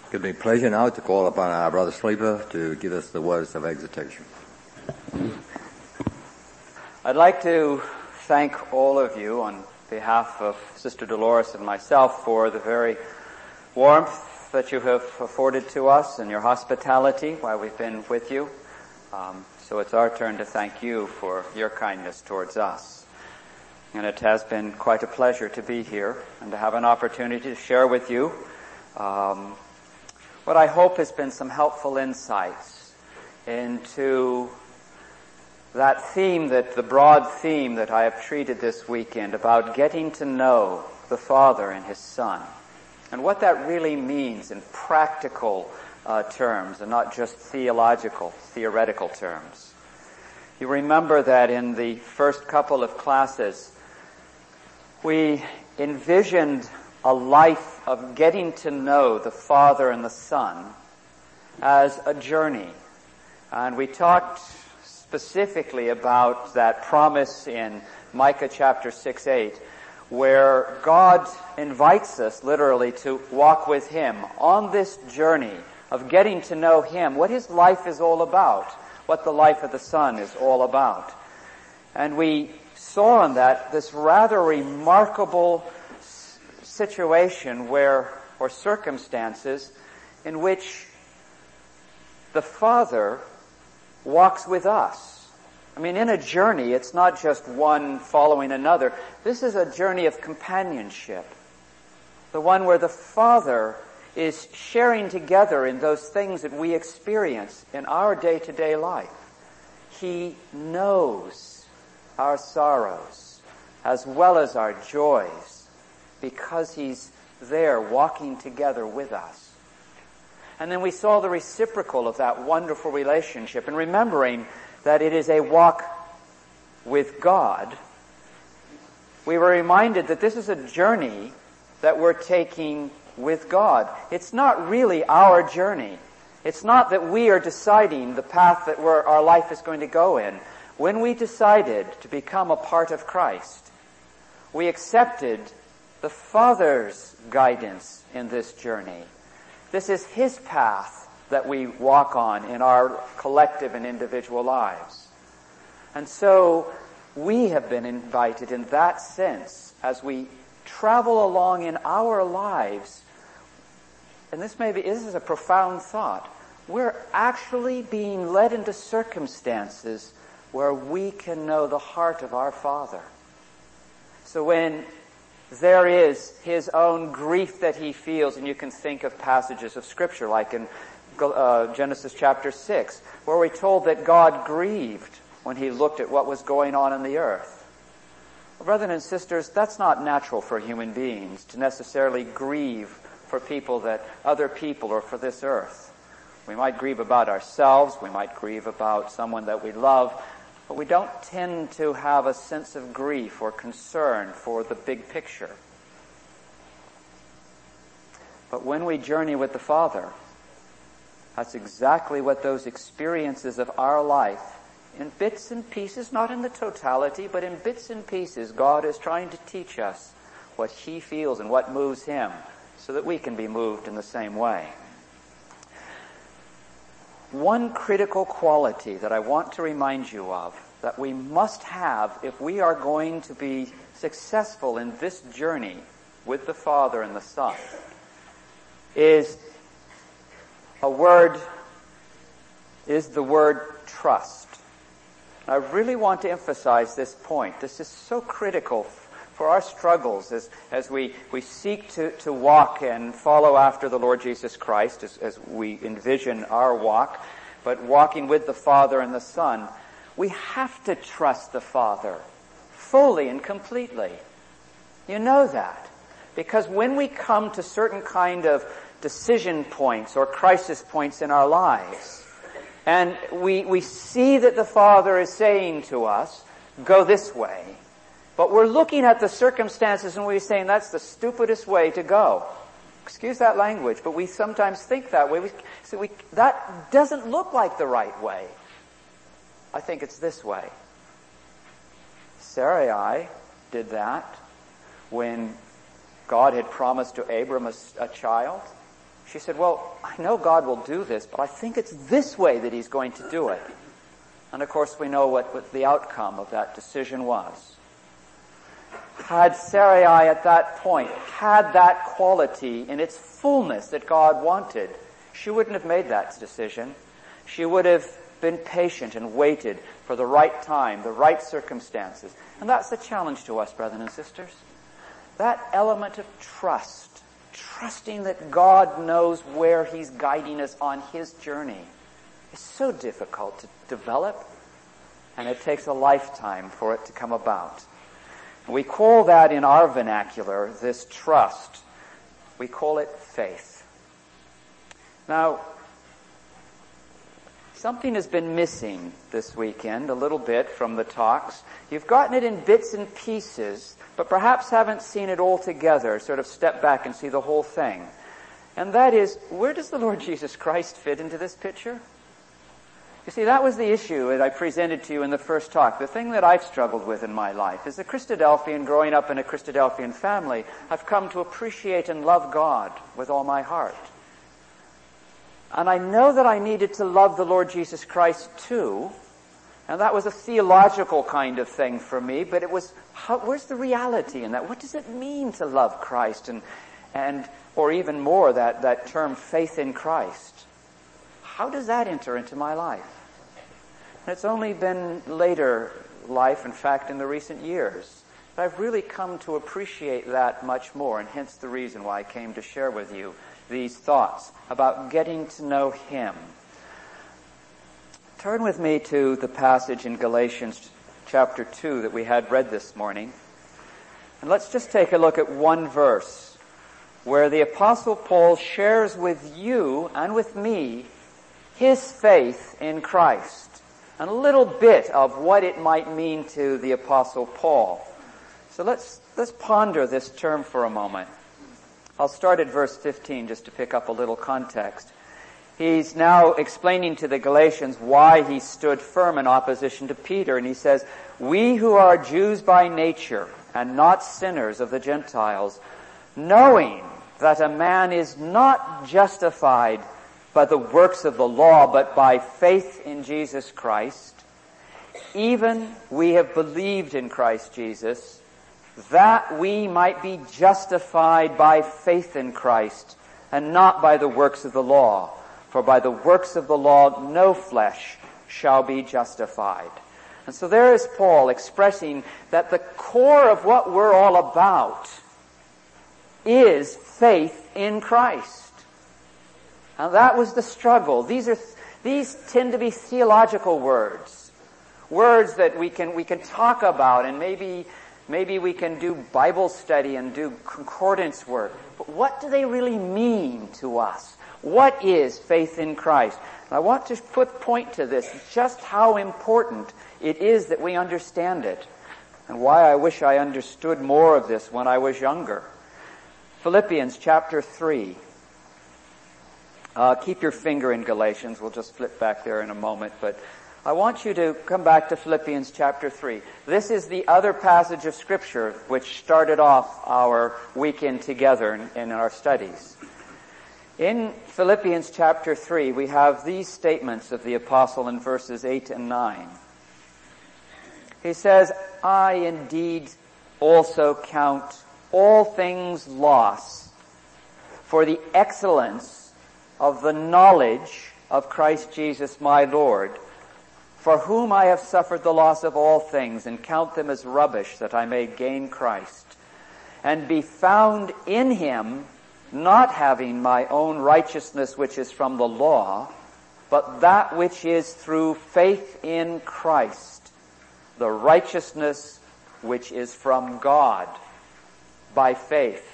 Give me pleasure now to call upon our brother Sleeper to give us the words of exhortation. I'd like to thank all of you on behalf of Sister Dolores and myself for the very warmth that you have afforded to us and your hospitality while we've been with you. So it's our turn to thank you for your kindness towards us. And it has been quite a pleasure to be here and to have an opportunity to share with you what I hope has been some helpful insights into that theme, the broad theme that I have treated this weekend about getting to know the Father and His Son, and what that really means in practical terms and not just theoretical terms. You remember that in the first couple of classes, we envisioned a life of getting to know the Father and the Son as a journey. And we talked specifically about that promise in Micah chapter 6:8, where God invites us literally to walk with Him on this journey of getting to know Him, what His life is all about, what the life of the Son is all about. And we saw in that this rather remarkable situation or circumstances in which the Father walks with us. I mean, in a journey, it's not just one following another. This is a journey of companionship. The one where the Father is sharing together in those things that we experience in our day-to-day life. He knows our sorrows as well as our joys, because He's there walking together with us. And then we saw the reciprocal of that wonderful relationship, and remembering that it is a walk with God, we were reminded that this is a journey that we're taking with God. It's not really our journey. It's not that we are deciding the path that our life is going to go in. When we decided to become a part of Christ, we accepted the Father's guidance in this journey. This is His path that we walk on in our collective and individual lives. And so we have been invited in that sense as we travel along in our lives. And this is a profound thought. We're actually being led into circumstances where we can know the heart of our Father. So when there is His own grief that He feels, and you can think of passages of Scripture like in Genesis chapter 6, where we're told that God grieved when He looked at what was going on in the earth. Well, brothers and sisters, that's not natural for human beings to necessarily grieve for other people or for this earth. We might grieve about ourselves, we might grieve about someone that we love, but we don't tend to have a sense of grief or concern for the big picture. But when we journey with the Father, that's exactly what those experiences of our life, in bits and pieces, not in the totality, but in bits and pieces, God is trying to teach us what He feels and what moves Him, so that we can be moved in the same way. One critical quality that I want to remind you of, that we must have if we are going to be successful in this journey with the Father and the Son, is the word trust. I really want to emphasize this point. This is so critical for our struggles as we seek to walk and follow after the Lord Jesus Christ, as we envision our walk, but walking with the Father and the Son. We have to trust the Father fully and completely. You know that. Because when we come to certain kind of decision points or crisis points in our lives, and we see that the Father is saying to us, go this way, but we're looking at the circumstances and we're saying that's the stupidest way to go. Excuse that language, but we sometimes think that way. That doesn't look like the right way. I think it's this way. Sarai did that when God had promised to Abram a child. She said, well, I know God will do this, but I think it's this way that he's going to do it. And of course we know what the outcome of that decision was. Had Sarai at that point had that quality in its fullness that God wanted, she wouldn't have made that decision. She would have been patient and waited for the right time, the right circumstances. And that's the challenge to us, brothers and sisters. That element of trust, trusting that God knows where he's guiding us on his journey, is so difficult to develop, and it takes a lifetime for it to come about. We call that in our vernacular, this trust, we call it faith. Now, something has been missing this weekend, a little bit from the talks. You've gotten it in bits and pieces, but perhaps haven't seen it all together, sort of step back and see the whole thing. And that is, where does the Lord Jesus Christ fit into this picture? You see, that was the issue that I presented to you in the first talk. The thing that I've struggled with in my life is a Christadelphian, growing up in a Christadelphian family, I've come to appreciate and love God with all my heart. And I know that I needed to love the Lord Jesus Christ too, and that was a theological kind of thing for me, but it was, where's the reality in that? What does it mean to love Christ and or even more, that term faith in Christ? How does that enter into my life? And it's only been later life, in fact, in the recent years, that I've really come to appreciate that much more, and hence the reason why I came to share with you these thoughts about getting to know him. Turn with me to the passage in Galatians chapter 2 that we had read this morning. And let's just take a look at one verse where the Apostle Paul shares with you and with me his faith in Christ, and a little bit of what it might mean to the Apostle Paul. So let's ponder this term for a moment. I'll start at verse 15 just to pick up a little context. He's now explaining to the Galatians why he stood firm in opposition to Peter, and he says, "We who are Jews by nature and not sinners of the Gentiles, knowing that a man is not justified by the works of the law, but by faith in Jesus Christ, even we have believed in Christ Jesus, that we might be justified by faith in Christ, and not by the works of the law. For by the works of the law no flesh shall be justified." And so there is Paul expressing that the core of what we're all about is faith in Christ. And that was the struggle. These tend to be theological words that we can talk about, and maybe we can do Bible study and do concordance work. But what do they really mean to us? What is faith in Christ? And I want to point to this, just how important it is that we understand it, and why I wish I understood more of this when I was younger. Philippians chapter 3. Keep your finger in Galatians. We'll just flip back there in a moment. But I want you to come back to Philippians chapter 3. This is the other passage of Scripture which started off our weekend together in our studies. In Philippians chapter 3, we have these statements of the apostle in verses 8 and 9. He says, "I indeed also count all things loss for the excellence of the knowledge of Christ Jesus my Lord, for whom I have suffered the loss of all things, and count them as rubbish, that I may gain Christ, and be found in him, not having my own righteousness which is from the law, but that which is through faith in Christ, the righteousness which is from God by faith."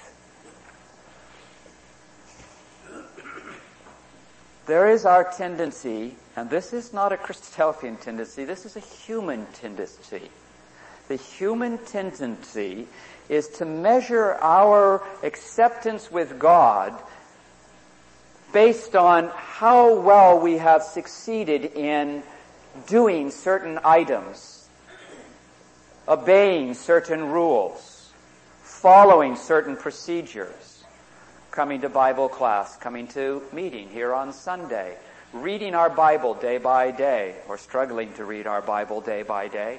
There is our tendency, and this is not a Christadelphian tendency, this is a human tendency. The human tendency is to measure our acceptance with God based on how well we have succeeded in doing certain items, obeying certain rules, following certain procedures. coming to Bible class, coming to meeting here on Sunday, reading our Bible day by day, or struggling to read our Bible day by day.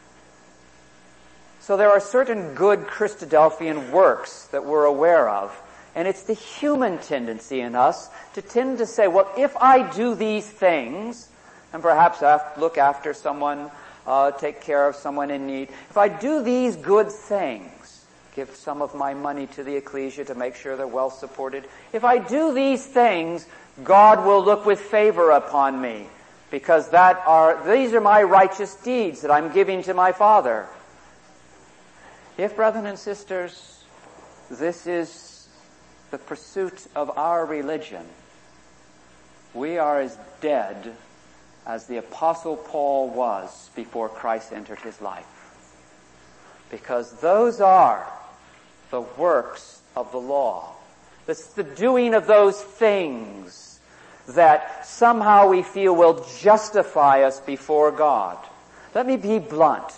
So there are certain good Christadelphian works that we're aware of, and it's the human tendency in us to tend to say, well, if I do these things, and perhaps look after someone, take care of someone in need, if I do these good things, give some of my money to the ecclesia to make sure they're well supported, if I do these things, God will look with favor upon me, because these are my righteous deeds that I'm giving to my Father. If, brethren and sisters, this is the pursuit of our religion, we are as dead as the Apostle Paul was before Christ entered his life. Because those are the works of the law. It's the doing of those things that somehow we feel will justify us before God. Let me be blunt.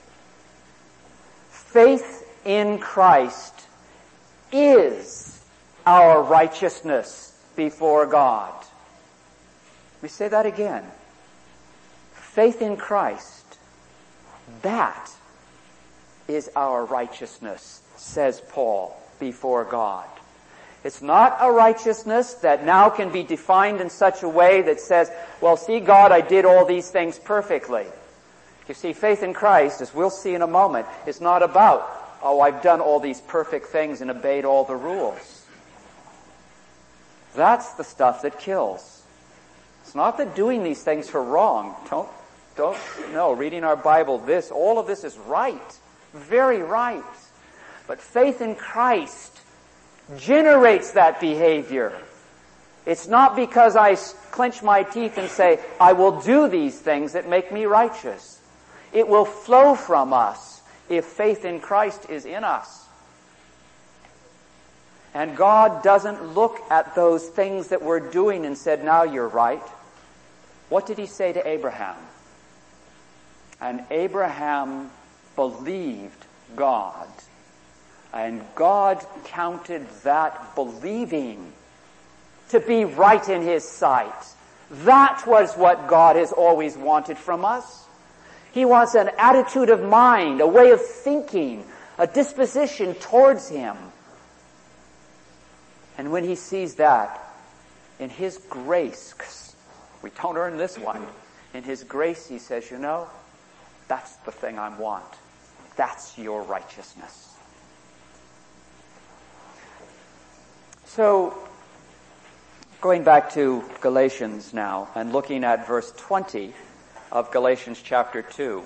Faith in Christ is our righteousness before God. Let me say that again. Faith in Christ, that is our righteousness, says Paul, before God. It's not a righteousness that now can be defined in such a way that says, well, see, God, I did all these things perfectly. You see, faith in Christ, as we'll see in a moment, is not about, oh, I've done all these perfect things and obeyed all the rules. That's the stuff that kills. It's not that doing these things are wrong. No, reading our Bible, all of this is right. Very right. But faith in Christ generates that behavior. It's not because I clench my teeth and say, I will do these things that make me righteous. It will flow from us if faith in Christ is in us. And God doesn't look at those things that we're doing and said, now you're right. What did he say to Abraham? And Abraham believed God. And God counted that believing to be right in his sight. That was what God has always wanted from us. He wants an attitude of mind, a way of thinking, a disposition towards him. And when he sees that, in his grace, 'cause we don't earn this one, in his grace he says, you know, that's the thing I want. That's your righteousness. So, going back to Galatians now and looking at verse 20 of Galatians chapter 2.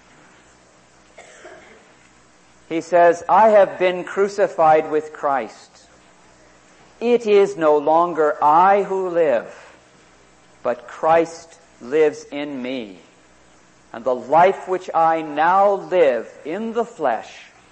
He says, I have been crucified with Christ. It is no longer I who live, but Christ lives in me. And the life which I now live in the flesh,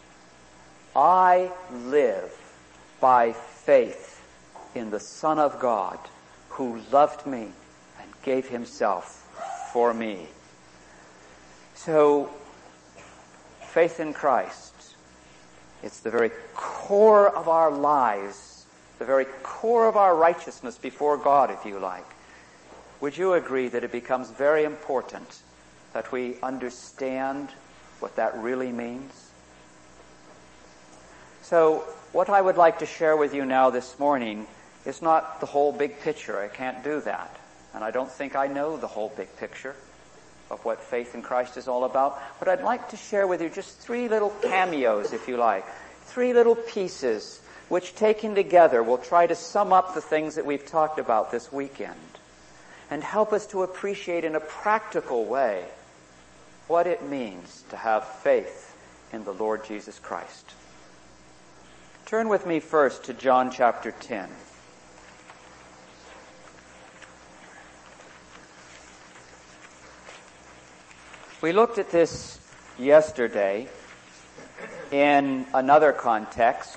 I live by faith in the Son of God, who loved me and gave himself for me. So, faith in Christ, it's the very core of our lives, the very core of our righteousness before God, if you like. Would you agree that it becomes very important that we understand what that really means? So, what I would like to share with you now this morning is not the whole big picture. I can't do that. And I don't think I know the whole big picture of what faith in Christ is all about. But I'd like to share with you just 3 little cameos, if you like. 3 little pieces which, taken together, will try to sum up the things that we've talked about this weekend and help us to appreciate in a practical way what it means to have faith in the Lord Jesus Christ. Turn with me first to John chapter 10. We looked at this yesterday in another context,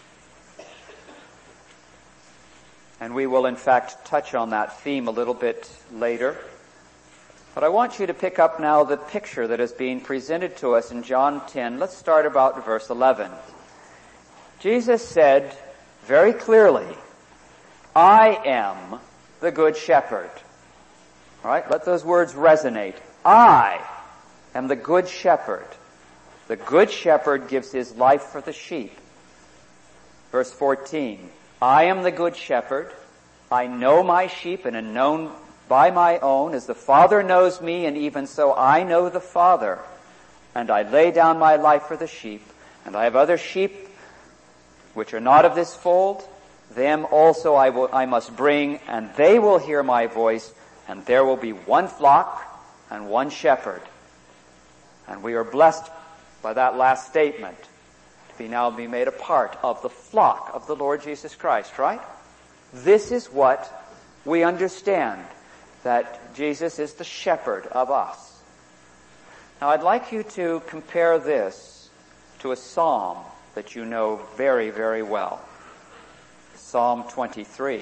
and we will in fact touch on that theme a little bit later. But I want you to pick up now the picture that is being presented to us in John 10. Let's start about verse 11. Jesus said, very clearly, I am the good shepherd. All right, let those words resonate. I am the good shepherd. The good shepherd gives his life for the sheep. Verse 14, I am the good shepherd. I know my sheep and am known by my own, as the Father knows me, and even so I know the Father. And I lay down my life for the sheep. And I have other sheep which are not of this fold. Them also I must bring, and they will hear my voice, and there will be one flock and one shepherd. And we are blessed by that last statement, to now be made a part of the flock of the Lord Jesus Christ, right? This is what we understand, that Jesus is the shepherd of us. Now I'd like you to compare this to a psalm that you know very, very well. Psalm 23.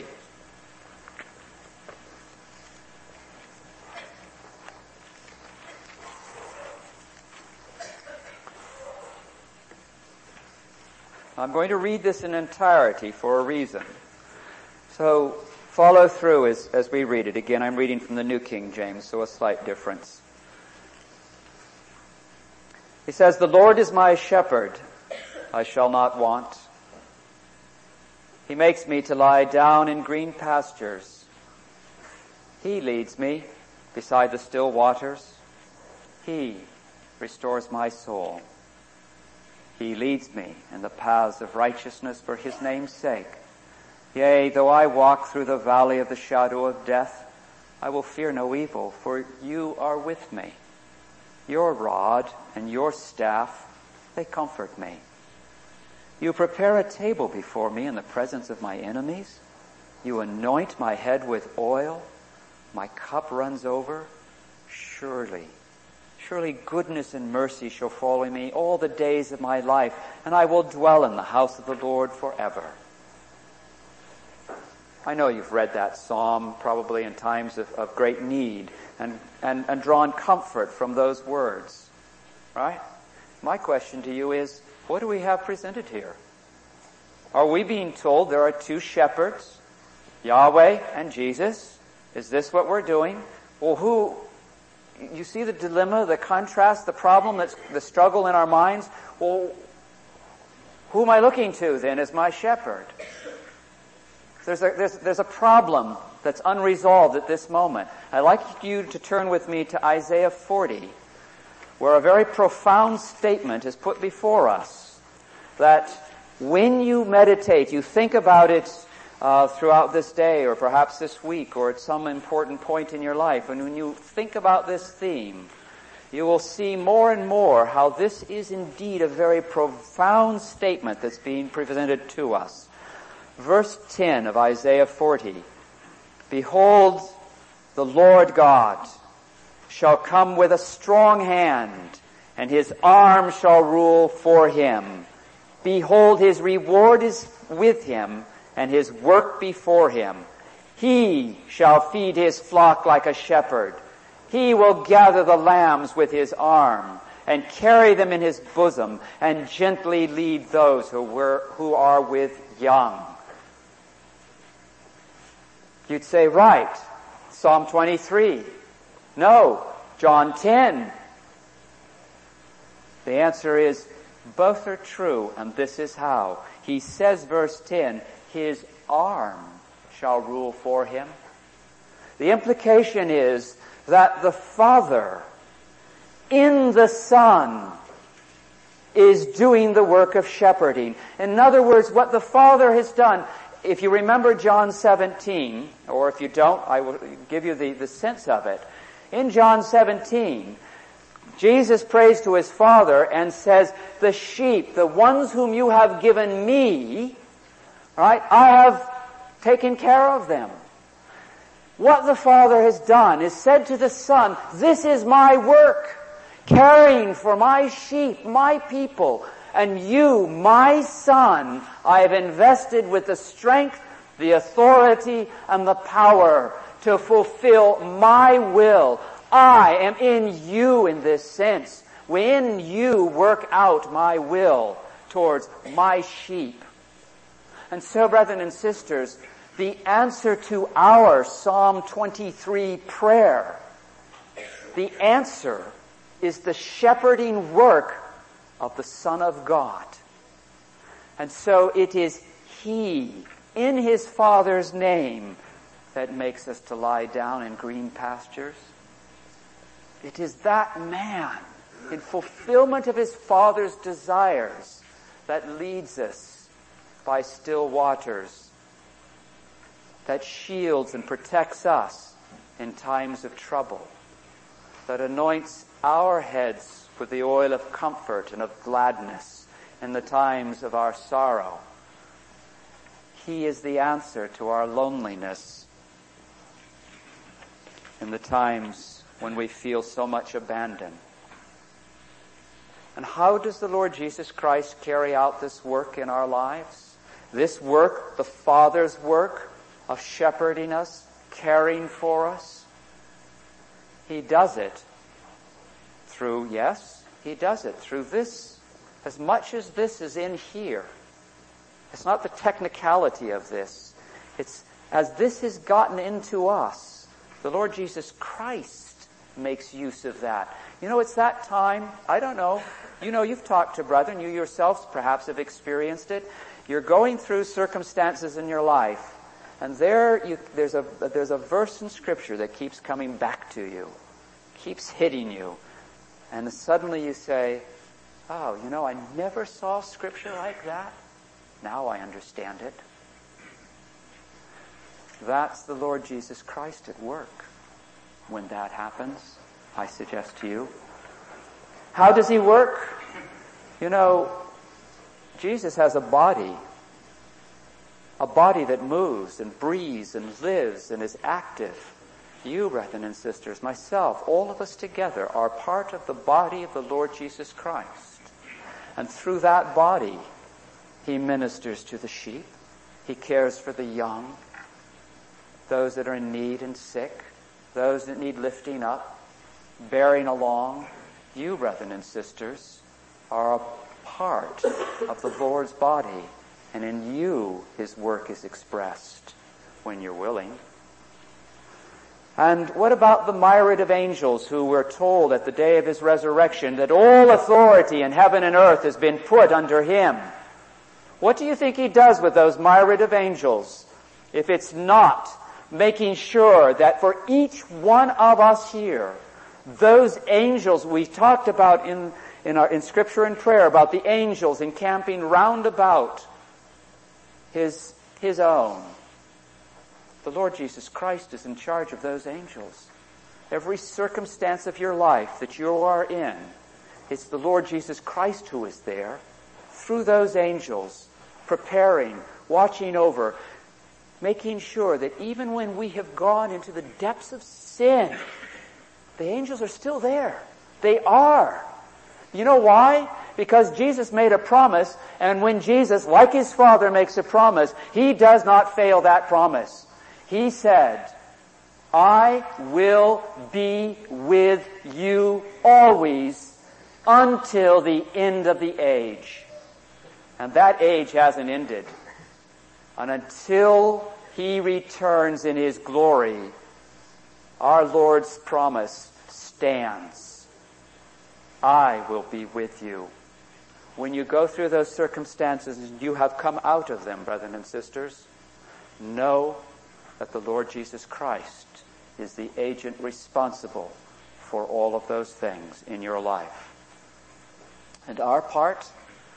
I'm going to read this in entirety for a reason. So follow through as we read it. Again, I'm reading from the New King James, so a slight difference. He says, the Lord is my shepherd, I shall not want. He makes me to lie down in green pastures. He leads me beside the still waters. He restores my soul. He leads me in the paths of righteousness for his name's sake. Yea, though I walk through the valley of the shadow of death, I will fear no evil, for you are with me. Your rod and your staff, they comfort me. You prepare a table before me in the presence of my enemies. You anoint my head with oil. My cup runs over. Surely goodness and mercy shall follow me all the days of my life, and I will dwell in the house of the Lord forever. I know you've read that psalm probably in times of great need and drawn comfort from those words, right? My question to you is, what do we have presented here? Are we being told there are two shepherds, Yahweh and Jesus? Is this what we're doing? Well, you see the dilemma, the contrast, the problem, that's the struggle in our minds? Well, who am I looking to then as my shepherd? There's a problem that's unresolved at this moment. I'd like you to turn with me to Isaiah 40, where a very profound statement is put before us, that when you meditate, you think about it throughout this day or perhaps this week or at some important point in your life, and when you think about this theme, you will see more and more how this is indeed a very profound statement that's being presented to us. Verse 10 of Isaiah 40, behold, the Lord God shall come with a strong hand, and his arm shall rule for him. Behold, his reward is with him, and his work before him. He shall feed his flock like a shepherd. He will gather the lambs with his arm, and carry them in his bosom, and gently lead those who are with young. You'd say, right, Psalm 23. No, John 10. The answer is, both are true, and this is how. He says, verse 10, his arm shall rule for him. The implication is that the Father in the Son is doing the work of shepherding. In other words, what the Father has done, if you remember John 17, or if you don't, I will give you the sense of it. In John 17, Jesus prays to his Father and says, the sheep, the ones whom you have given me, right, I have taken care of them. What the Father has done is said to the Son, this is my work, caring for my sheep, my people. And you, my Son, I have invested with the strength, the authority, and the power to fulfill my will. I am in you in this sense. When you work out my will towards my sheep. And so, brethren and sisters, the answer to our Psalm 23 prayer, the answer is the shepherding work of the Son of God. And so it is He, in His Father's name, that makes us to lie down in green pastures. It is that man, in fulfillment of His Father's desires, that leads us by still waters, that shields and protects us in times of trouble, that anoints our heads with the oil of comfort and of gladness in the times of our sorrow. He is the answer to our loneliness in the times when we feel so much abandoned. And how does the Lord Jesus Christ carry out this work in our lives? This work, the Father's work of shepherding us, caring for us. He does it through this. As much as this is in here, it's not the technicality of this. It's as this has gotten into us, the Lord Jesus Christ makes use of that. You know, it's that time, I don't know, you know, you've talked to brethren, you yourselves perhaps have experienced it. You're going through circumstances in your life, and there's a verse in Scripture that keeps coming back to you, keeps hitting you, and suddenly you say, oh, you know, I never saw Scripture like that. Now I understand it. That's the Lord Jesus Christ at work. When that happens, I suggest to you. How does He work? You know, Jesus has a body that moves and breathes and lives and is active. You, brethren and sisters, myself, all of us together are part of the body of the Lord Jesus Christ. And through that body, He ministers to the sheep. He cares for the young, those that are in need and sick, those that need lifting up, bearing along. You, brethren and sisters, are a part of the Lord's body, and in you His work is expressed when you're willing. And what about the myriad of angels who were told at the day of His resurrection that all authority in heaven and earth has been put under Him? What do you think He does with those myriad of angels if it's not making sure that for each one of us here, those angels we talked about in Scripture and prayer about the angels encamping round about His own. The Lord Jesus Christ is in charge of those angels. Every circumstance of your life that you are in, it's the Lord Jesus Christ who is there through those angels, preparing, watching over, making sure that even when we have gone into the depths of sin, the angels are still there. They are. You know why? Because Jesus made a promise, and when Jesus, like His Father, makes a promise, He does not fail that promise. He said, I will be with you always until the end of the age. And that age hasn't ended. And until He returns in His glory, our Lord's promise stands. I will be with you. When you go through those circumstances and you have come out of them, brethren and sisters, know that the Lord Jesus Christ is the agent responsible for all of those things in your life. And our part,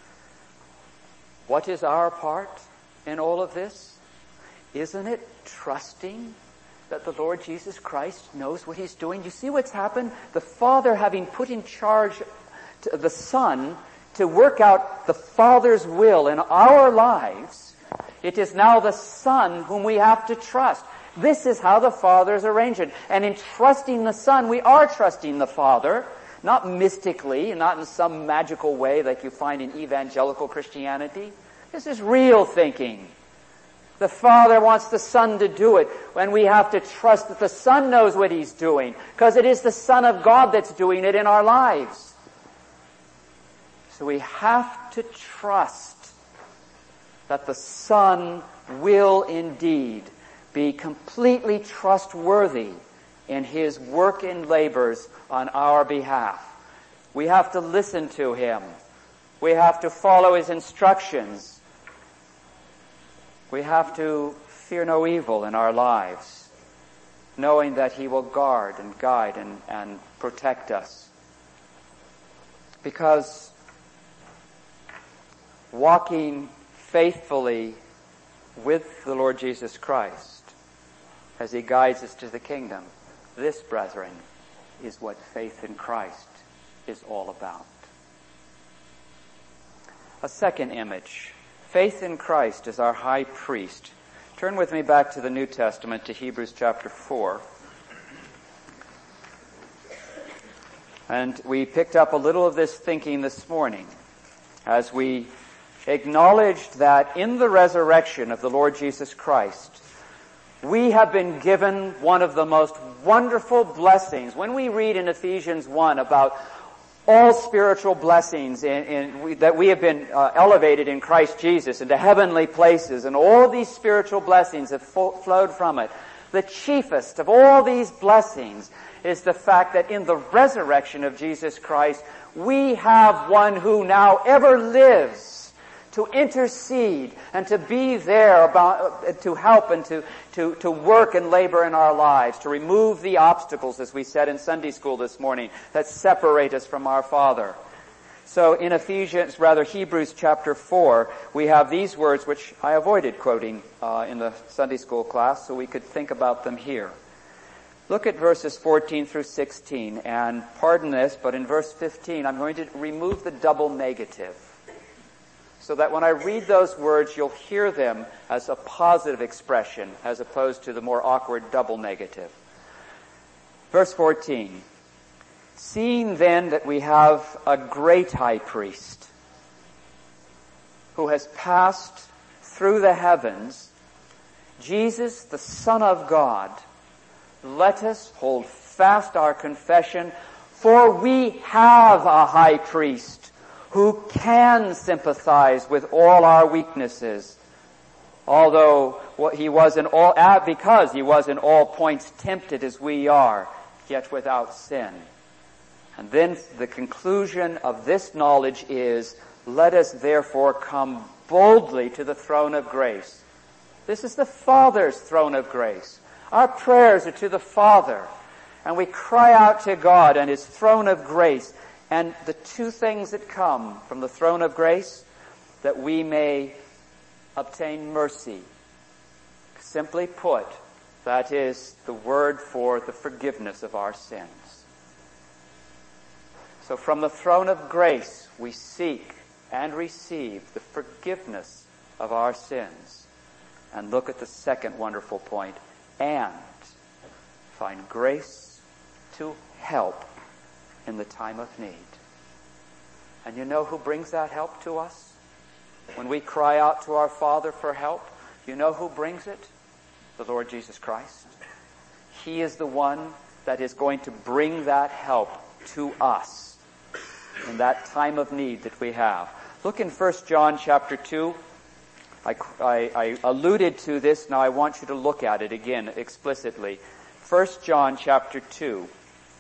what is our part in all of this? Isn't it trusting that the Lord Jesus Christ knows what He's doing? You see what's happened? The Father having put in charge the Son to work out the Father's will in our lives, it is now the Son whom we have to trust. This is how the Father's arranged it. And in trusting the Son, we are trusting the Father, not mystically, not in some magical way like you find in evangelical Christianity. This is real thinking. The Father wants the Son to do it, and we have to trust that the Son knows what He's doing, because it is the Son of God that's doing it in our lives. So we have to trust that the Son will indeed be completely trustworthy in his work and labors on our behalf. We have to listen to him. We have to follow his instructions. We have to fear no evil in our lives, knowing that he will guard and guide and protect us. Because walking faithfully with the Lord Jesus Christ as he guides us to the kingdom, this, brethren, is what faith in Christ is all about. A second image. Faith in Christ as our high priest. Turn with me back to the New Testament, to Hebrews chapter 4. And we picked up a little of this thinking this morning as we acknowledged that in the resurrection of the Lord Jesus Christ, we have been given one of the most wonderful blessings. When we read in Ephesians 1 about all spiritual blessings that we have been elevated in Christ Jesus into heavenly places, and all these spiritual blessings have flowed from it, the chiefest of all these blessings is the fact that in the resurrection of Jesus Christ, we have one who now ever lives to intercede and to be there to help and to work and labor in our lives, to remove the obstacles, as we said in Sunday school this morning, that separate us from our Father. So in Hebrews chapter 4, we have these words which I avoided quoting in the Sunday school class, so we could think about them here. Look at verses 14 through 16, and pardon this, but in verse 15, I'm going to remove the double negative, so that when I read those words, you'll hear them as a positive expression as opposed to the more awkward double negative. Verse 14, seeing then that we have a great high priest who has passed through the heavens, Jesus, the Son of God, let us hold fast our confession, for we have a high priest who can sympathize with all our weaknesses, because he was in all points tempted as we are, yet without sin. And then the conclusion of this knowledge is, let us therefore come boldly to the throne of grace. This is the Father's throne of grace. Our prayers are to the Father, and we cry out to God and his throne of grace. And the two things that come from the throne of grace, that we may obtain mercy. Simply put, that is the word for the forgiveness of our sins. So from the throne of grace, we seek and receive the forgiveness of our sins. And look at the second wonderful point, and find grace to help in the time of need. And you know who brings that help to us? When we cry out to our Father for help, you know who brings it? The Lord Jesus Christ. He is the one that is going to bring that help to us in that time of need that we have. Look in 1 John chapter 2. I alluded to this, now I want you to look at it again explicitly. 1 John chapter 2.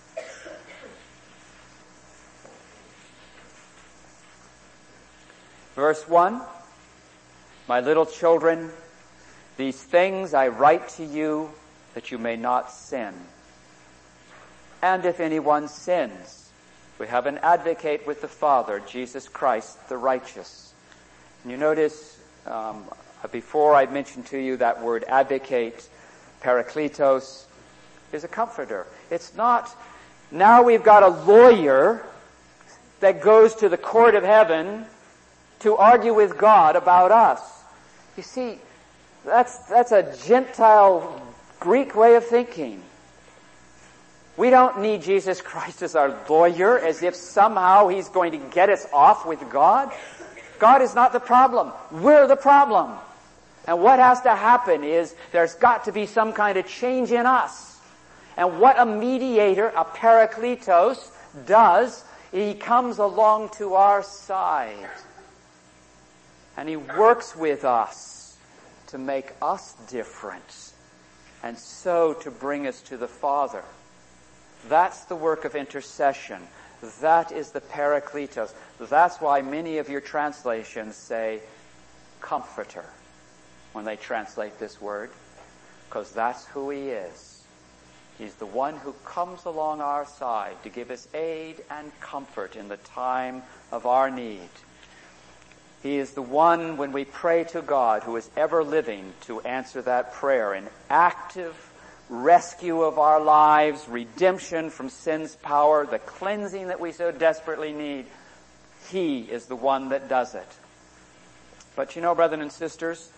Verse 1, my little children, these things I write to you that you may not sin. And if anyone sins, we have an advocate with the Father, Jesus Christ the righteous. And you notice, before I mentioned to you that word advocate, parakletos, is a comforter. It's not, now we've got a lawyer that goes to the court of heaven to argue with God about us. You see, that's a Gentile Greek way of thinking. We don't need Jesus Christ as our lawyer, as if somehow he's going to get us off with God. God is not the problem. We're the problem. And what has to happen is there's got to be some kind of change in us. And what a mediator, a parakletos, does, he comes along to our side. And he works with us to make us different, and so to bring us to the Father. That's the work of intercession. That is the Parakletos. That's why many of your translations say Comforter when they translate this word, because that's who he is. He's the one who comes along our side to give us aid and comfort in the time of our need. He is the one, when we pray to God, who is ever living to answer that prayer in active rescue of our lives, redemption from sin's power, the cleansing that we so desperately need. He is the one that does it. But you know, brethren and sisters,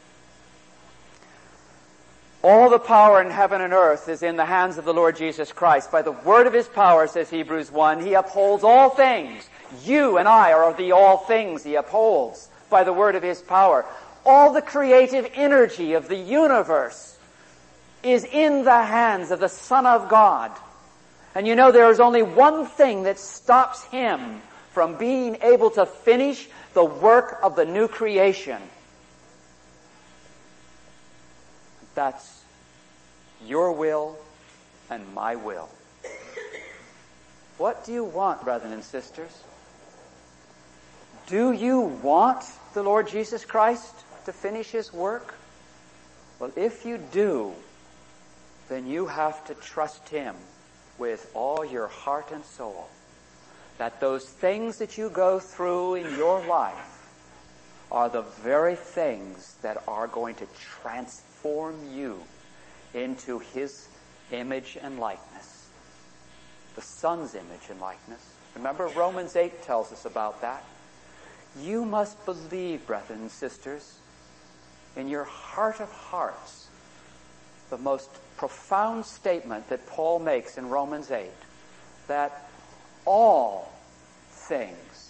all the power in heaven and earth is in the hands of the Lord Jesus Christ. By the word of his power, says Hebrews 1, he upholds all things. You and I are the all things he upholds by the word of his power. All the creative energy of the universe is in the hands of the Son of God. And you know, there is only one thing that stops him from being able to finish the work of the new creation. That's your will and my will. What do you want, brethren and sisters? Do you want the Lord Jesus Christ to finish his work? Well, if you do, then you have to trust him with all your heart and soul. That those things that you go through in your life are the very things that are going to transform you into his image and likeness. The Son's image and likeness. Remember, Romans 8 tells us about that. You must believe, brethren and sisters, in your heart of hearts, the most profound statement that Paul makes in Romans 8, that all things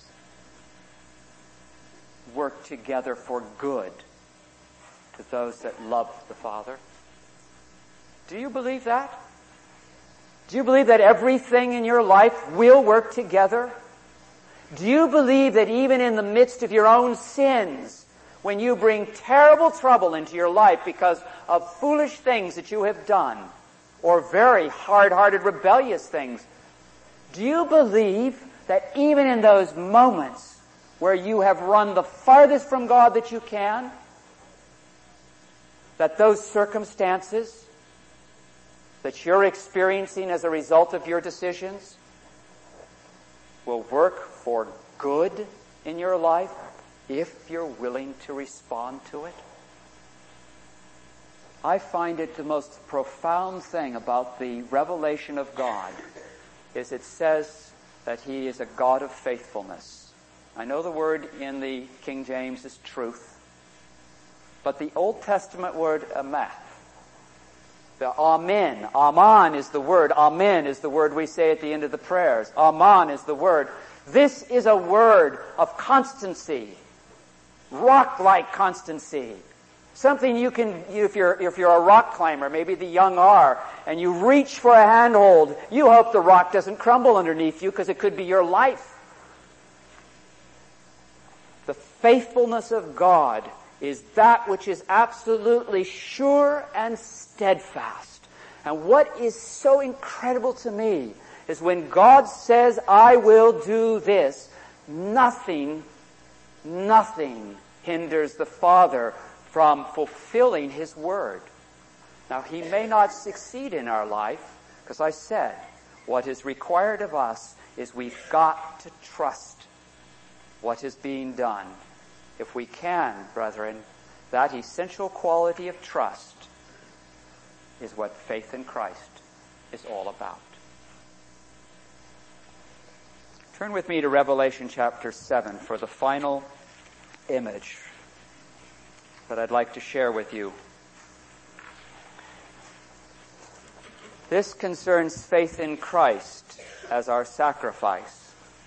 work together for good to those that love the Father. Do you believe that? Do you believe that everything in your life will work together? Do you believe that even in the midst of your own sins, when you bring terrible trouble into your life because of foolish things that you have done, or very hard-hearted, rebellious things, do you believe that even in those moments where you have run the farthest from God that you can, that those circumstances that you're experiencing as a result of your decisions will work for good in your life if you're willing to respond to it? I find it the most profound thing about the revelation of God is it says that he is a God of faithfulness. I know the word in the King James is truth, but the Old Testament word ameth, the amen, aman is the word, amen is the word we say at the end of the prayers, aman is the word. This is a word of constancy, rock-like constancy. Something you can, if you're a rock climber, maybe the young are, and you reach for a handhold, you hope the rock doesn't crumble underneath you because it could be your life. The faithfulness of God is that which is absolutely sure and steadfast. And what is so incredible to me is when God says, I will do this, nothing hinders the Father from fulfilling his word. Now, he may not succeed in our life, because I said, what is required of us is we've got to trust what is being done. If we can, brethren, that essential quality of trust is what faith in Christ is all about. Turn with me to Revelation chapter 7 for the final image that I'd like to share with you. This concerns faith in Christ as our sacrifice.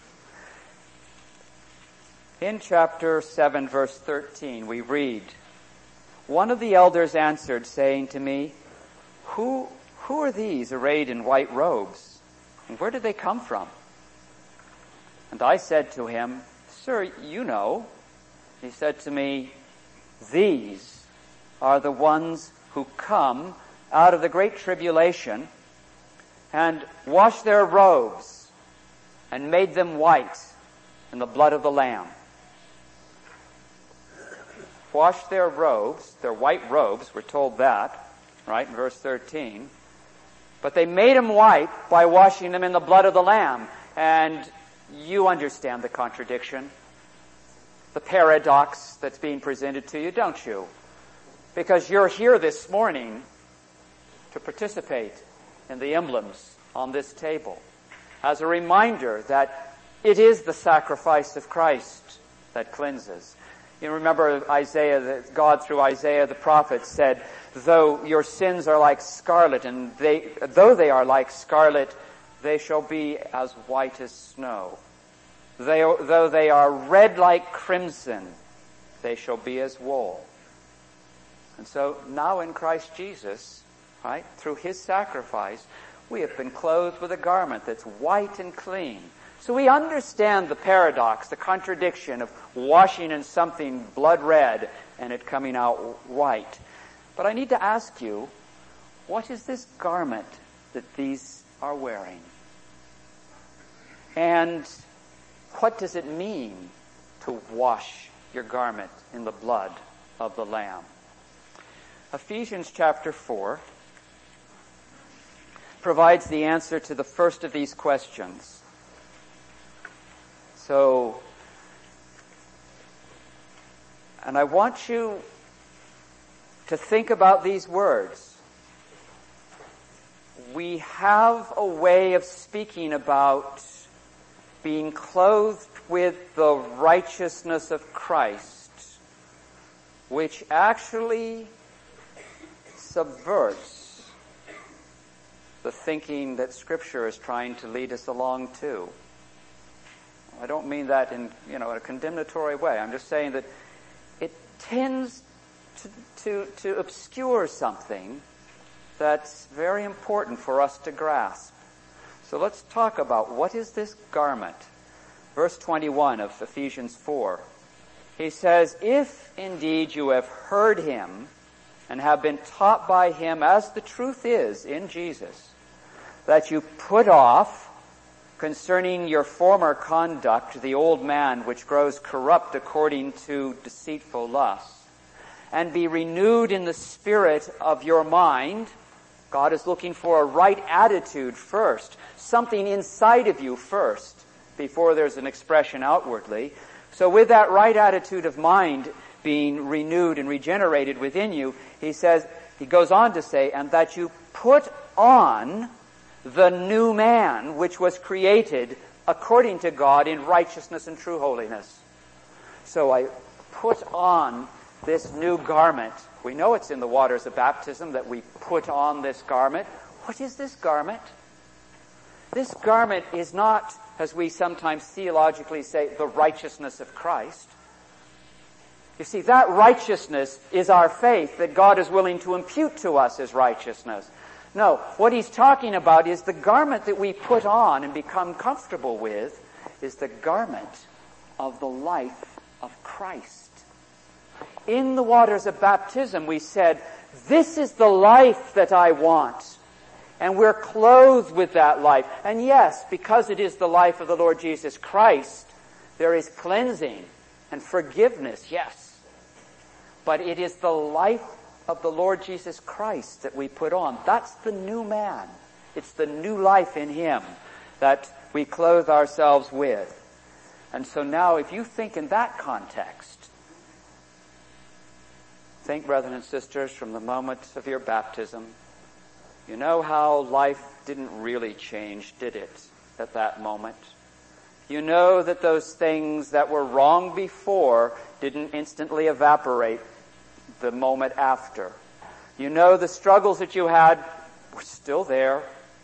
In chapter 7, verse 13, we read, one of the elders answered, saying to me, Who are these arrayed in white robes? And where did they come from? And I said to him, Sir, you know. He said to me, "These are the ones who come out of the great tribulation and washed their robes and made them white in the blood of the Lamb." Washed their robes, their white robes, we're told that, right, in verse 13. But they made them white by washing them in the blood of the Lamb. And you understand the contradiction, the paradox that's being presented to you, don't you? Because you're here this morning to participate in the emblems on this table as a reminder that it is the sacrifice of Christ that cleanses. You remember Isaiah, that God through Isaiah the prophet said, "Though your sins are like scarlet, and though they are like scarlet, they shall be as white as snow. Though they are red like crimson, they shall be as wool." And so now in Christ Jesus, right, through His sacrifice, we have been clothed with a garment that's white and clean. So we understand the paradox, the contradiction of washing in something blood red and it coming out white. But I need to ask you, what is this garment that these are wearing? And what does it mean to wash your garment in the blood of the Lamb? Ephesians chapter 4 provides the answer to the first of these questions. So, and I want you to think about these words. We have a way of speaking about being clothed with the righteousness of Christ, which actually subverts the thinking that Scripture is trying to lead us along to. I don't mean that in a condemnatory way. I'm just saying that it tends to obscure something that's very important for us to grasp. So let's talk about what is this garment. Verse 21 of Ephesians 4. He says, "If indeed you have heard Him and have been taught by Him as the truth is in Jesus, that you put off concerning your former conduct the old man which grows corrupt according to deceitful lusts, and be renewed in the spirit of your mind." God is looking for a right attitude first, something inside of you first, before there's an expression outwardly. So with that right attitude of mind being renewed and regenerated within you, he goes on to say, "and that you put on the new man, which was created according to God in righteousness and true holiness." So I put on this new garment. We know it's in the waters of baptism that we put on this garment. What is this garment? This garment is not, as we sometimes theologically say, the righteousness of Christ. You see, that righteousness is our faith that God is willing to impute to us as righteousness. No, what he's talking about is the garment that we put on and become comfortable with is the garment of the life of Christ. In the waters of baptism, we said, "This is the life that I want." And we're clothed with that life. And yes, because it is the life of the Lord Jesus Christ, there is cleansing and forgiveness, yes. But it is the life of the Lord Jesus Christ that we put on. That's the new man. It's the new life in Him that we clothe ourselves with. And so now, if you think in that context, think, brethren and sisters, from the moment of your baptism, you know how life didn't really change, did it, at that moment? You know that those things that were wrong before didn't instantly evaporate the moment after. You know the struggles that you had were still there.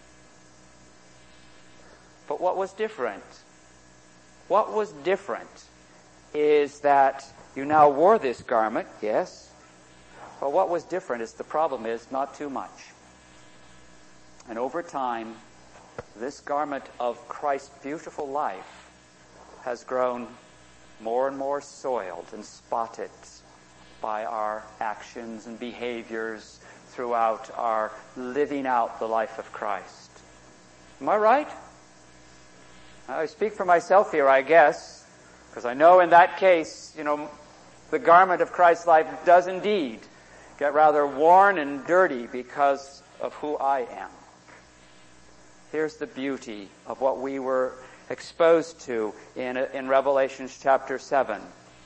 But what was different? What was different is that you now wore this garment, yes. But what was different is the problem is not too much. And over time, this garment of Christ's beautiful life has grown more and more soiled and spotted by our actions and behaviors throughout our living out the life of Christ. Am I right? I speak for myself here, I guess, because I know in that case, the garment of Christ's life does indeed get rather worn and dirty because of who I am. Here's the beauty of what we were exposed to in Revelation chapter 7.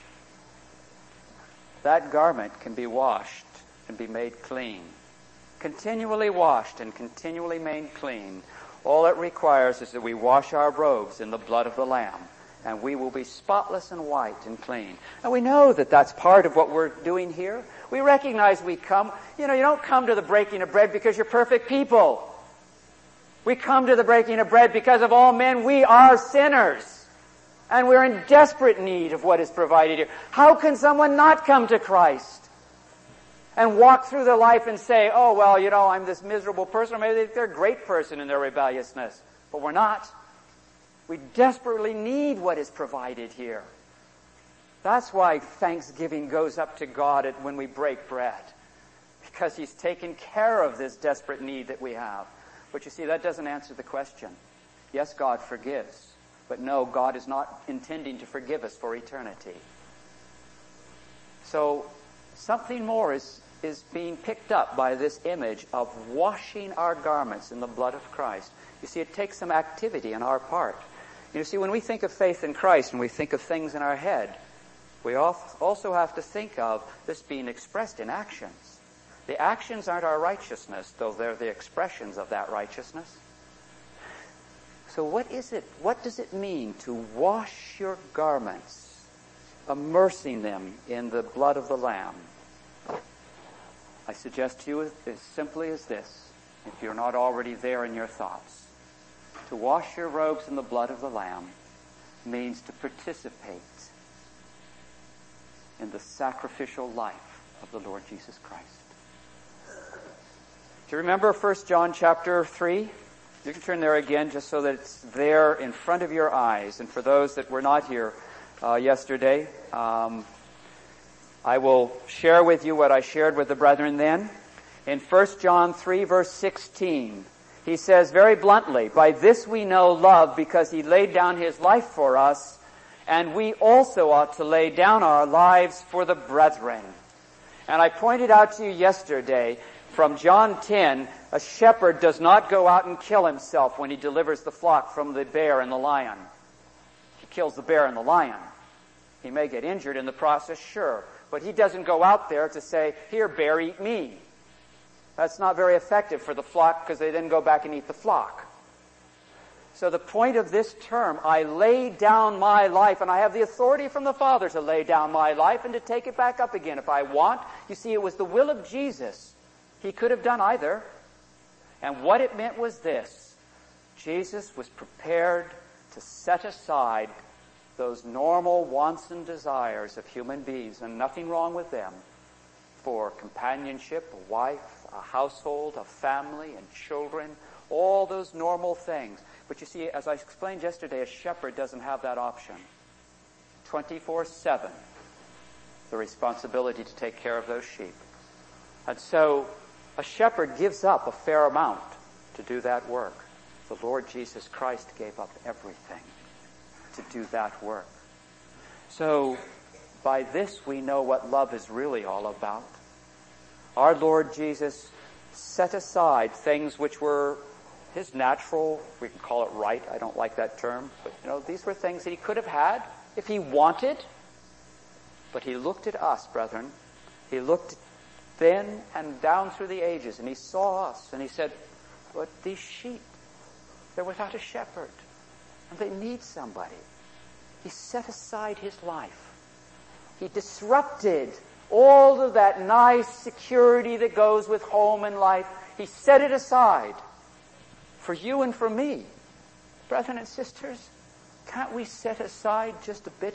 That garment can be washed and be made clean. Continually washed and continually made clean. All it requires is that we wash our robes in the blood of the Lamb, and we will be spotless and white and clean. And we know that that's part of what we're doing here. We recognize we come, you don't come to the breaking of bread because you're perfect people. We come to the breaking of bread because of all men, we are sinners. And we're in desperate need of what is provided here. How can someone not come to Christ and walk through their life and say, oh, well, I'm this miserable person, or maybe they're a great person in their rebelliousness. But we're not. We desperately need what is provided here. That's why thanksgiving goes up to God when we break bread, because He's taken care of this desperate need that we have. But you see, that doesn't answer the question. Yes, God forgives. But no, God is not intending to forgive us for eternity. So something more is being picked up by this image of washing our garments in the blood of Christ. You see, it takes some activity on our part. You see, when we think of faith in Christ and we think of things in our head, we also have to think of this being expressed in actions. The actions aren't our righteousness, though they're the expressions of that righteousness. So what is it? What does it mean to wash your garments, immersing them in the blood of the Lamb? I suggest to you as simply as this, if you're not already there in your thoughts. To wash your robes in the blood of the Lamb means to participate in the sacrificial life of the Lord Jesus Christ. Do you remember 1 John chapter 3? You can turn there again just so that it's there in front of your eyes. And for those that were not here yesterday, I will share with you what I shared with the brethren then. In 1 John 3, verse 16, he says very bluntly, by this we know love because He laid down His life for us, and we also ought to lay down our lives for the brethren. And I pointed out to you yesterday, from John 10, a shepherd does not go out and kill himself when he delivers the flock from the bear and the lion. He kills the bear and the lion. He may get injured in the process, sure, but he doesn't go out there to say, here, bear, eat me. That's not very effective for the flock because they then go back and eat the flock. So the point of this term, I lay down my life, and I have the authority from the Father to lay down my life and to take it back up again if I want. You see, it was the will of Jesus. He could have done either. And what it meant was this. Jesus was prepared to set aside those normal wants and desires of human beings, and nothing wrong with them, for companionship, a wife, a household, a family, and children, all those normal things. But you see, as I explained yesterday, a shepherd doesn't have that option. 24/7, the responsibility to take care of those sheep. And so a shepherd gives up a fair amount to do that work. The Lord Jesus Christ gave up everything to do that work. So by this we know what love is really all about. Our Lord Jesus set aside things which were His natural, we can call it right, I don't like that term, but these were things that He could have had if He wanted. But He looked at us, brethren. He looked then and down through the ages, and He saw us, and He said, but these sheep, they're without a shepherd, and they need somebody. He set aside His life. He disrupted all of that nice security that goes with home and life. He set it aside for you and for me. Brethren and sisters, can't we set aside just a bit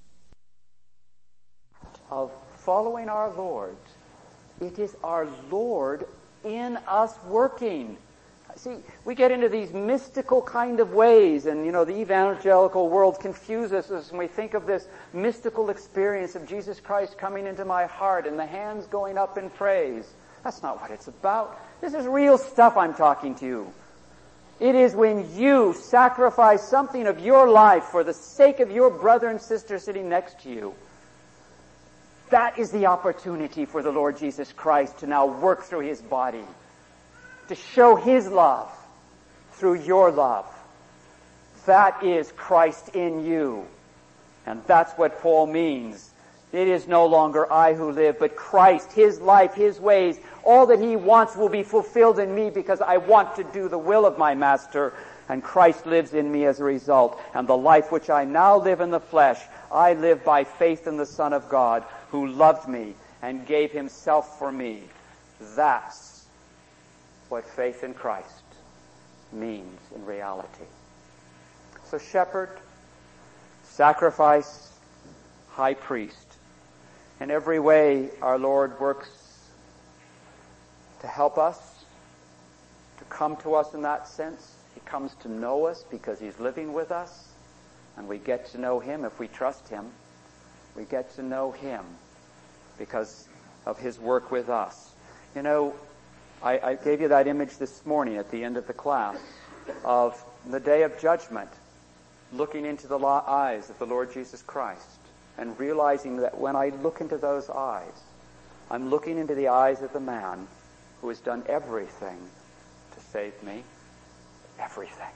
of following our Lord? It is our Lord in us working. See, we get into these mystical kind of ways, and the evangelical world confuses us when we think of this mystical experience of Jesus Christ coming into my heart and the hands going up in praise. That's not what it's about. This is real stuff I'm talking to you. It is when you sacrifice something of your life for the sake of your brother and sister sitting next to you. That is the opportunity for the Lord Jesus Christ to now work through His body, to show His love through your love. That is Christ in you. And that's what Paul means. It is no longer I who live, but Christ, His life, His ways. All that He wants will be fulfilled in me because I want to do the will of my Master, and Christ lives in me as a result. And the life which I now live in the flesh, I live by faith in the Son of God, who loved me and gave Himself for me. That's what faith in Christ means in reality. So shepherd, sacrifice, high priest. In every way, our Lord works to help us, to come to us in that sense. He comes to know us because He's living with us, and we get to know Him if we trust Him. We get to know Him because of His work with us. I gave you that image this morning at the end of the class of the day of judgment, looking into the eyes of the Lord Jesus Christ and realizing that when I look into those eyes, I'm looking into the eyes of the man who has done everything to save me. Everything.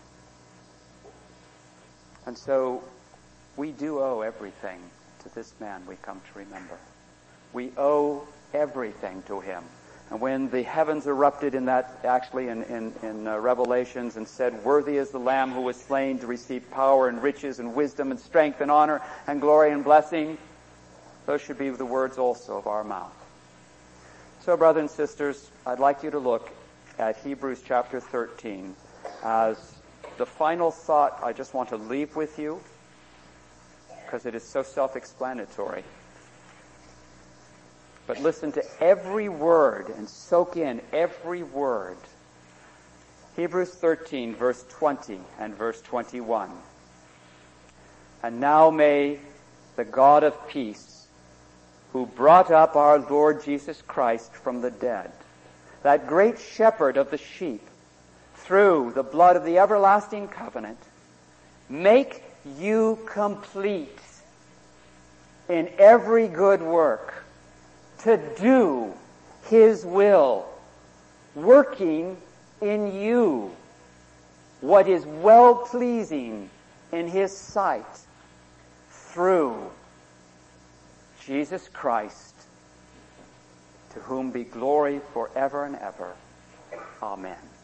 And so we do owe everything to this man we come to remember. We owe everything to Him. And when the heavens erupted in that, actually in Revelations, and said, "Worthy is the Lamb who was slain to receive power and riches and wisdom and strength and honor and glory and blessing," those should be the words also of our mouth. So, brothers and sisters, I'd like you to look at Hebrews chapter 13 as the final thought I just want to leave with you, because it is so self-explanatory. But listen to every word and soak in every word. Hebrews 13, verse 20 and verse 21. "And now may the God of peace, who brought up our Lord Jesus Christ from the dead, that great shepherd of the sheep, through the blood of the everlasting covenant, make you complete in every good work, to do His will, working in you what is well-pleasing in His sight, through Jesus Christ, to whom be glory forever and ever. Amen."